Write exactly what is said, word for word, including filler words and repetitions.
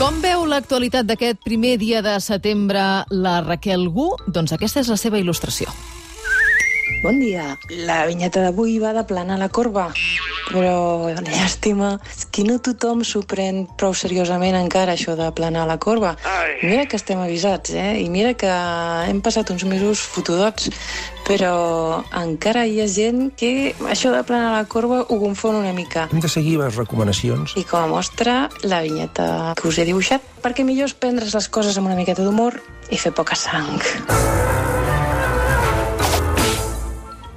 Com veu l'actualitat d'aquest primer dia de setembre la Raquel Gu? Doncs aquesta és la seva il·lustració. Bon dia. La vinyeta d'avui va de planar la corba, però llàstima és que no tothom s'ho pren prou seriosament encara, això de planar la corba. Mira que estem avisats, eh? I mira que hem passat uns mesos fotudots, però encara hi ha gent que això de planar la corba ho confon una mica. Hem de seguir les recomanacions. I com a mostra, la vinyeta que us he dibuixat, perquè millor és prendre's les coses amb una miqueta d'humor i fer poca sang.